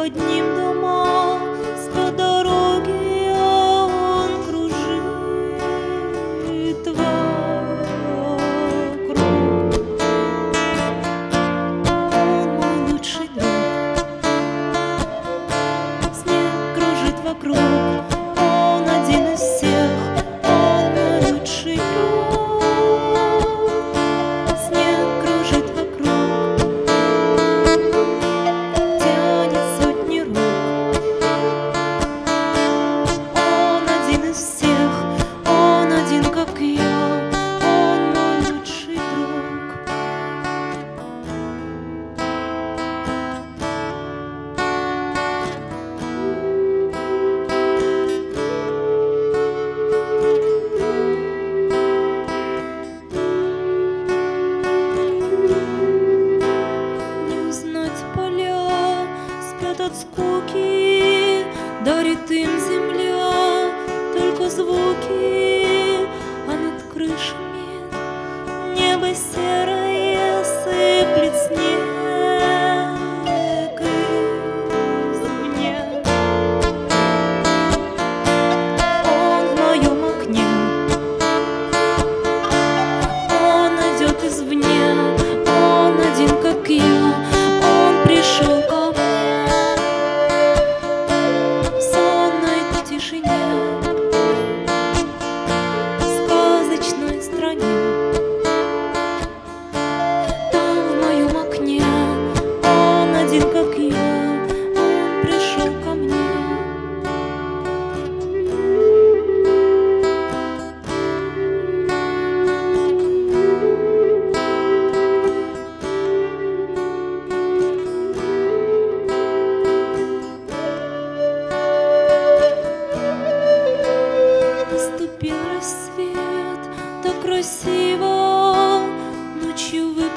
под ним дома, по дороге он кружит вокруг. Он мой лучший друг. Снег кружит вокруг, он один из всех, он мой лучший друг. Снег кружит вокруг, тянет сотни рук. Он один из всех, он один, как я, он мой лучший друг. Не узнать поля, спят от скуки, дарит им земля только звуки, а над крышами небо серое сыплет снег извне. Он в моем окне, он идет извне, он один, как я, он пришел ко мне в сонной тишине, в сказочной стране. Там в моем окне он один, как я, он пришел ко мне. Наступил рассвет, так красиво, ночью вы